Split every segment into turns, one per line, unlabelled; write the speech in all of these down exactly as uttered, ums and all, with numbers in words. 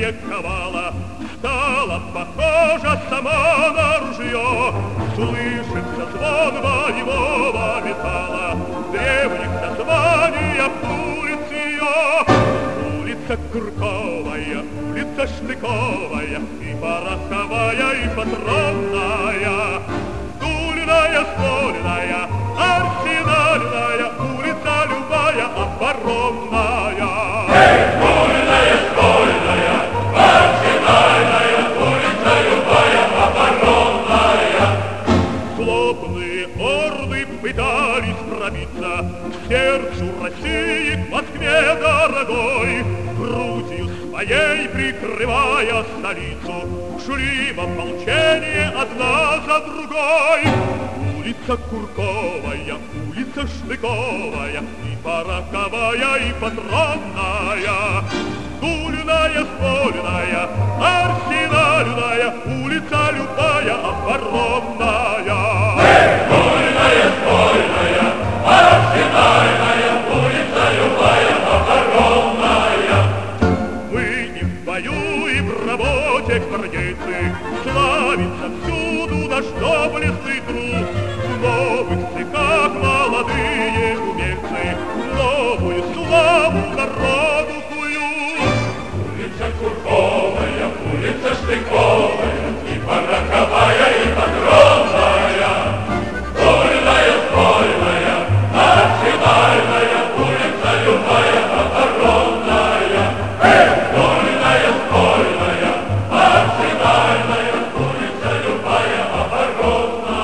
ковала, стала похожа сама на ружье. Слышится звон боевого металла, древних названий улиц ее. Улица Курковая, улица Штыковая, и пороховая, и патронная, стульная, стольная, арсенальная, улица любая, оборонная.
Эй, стульная, стольная, арсенальная, улица любая, оборонная.
Злобные орды пытались пробиться к сердцу России, к Москве дорогой, грудью своей прикрывая столицу, шли в ополчение одна за другой. Улица Курковая, улица Штыковая, и пороховая, и патронная, стульная, стольная, арсенальная, улица любая, оборонная.
Эй, стульная, стольная, арсенальная, улица любая, оборонная.
Мы и в бою, и в работе гвардейцы, славится всюду наш доблестный труд. В новых стихах молодые умельцы новую славу народу куют.
Улица Курковая, улица Штыковая, и пороховая, и патронная, стольная, стольная, арсенальная, улица любая, оборонная. Эй, стольная, стольная, арсенальная, улица любая, оборонная.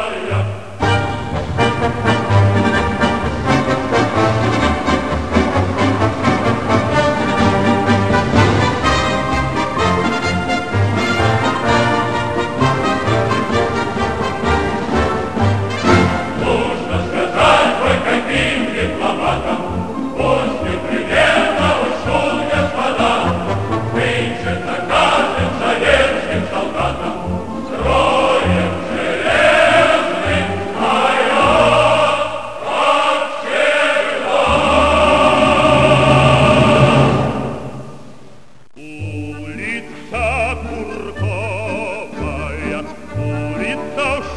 Нужно сказать только каким дипломатам, после примерно ушел господа, нынче за каждым советским солдатом строим железный майор, как всегда.
Улица Курковая, улица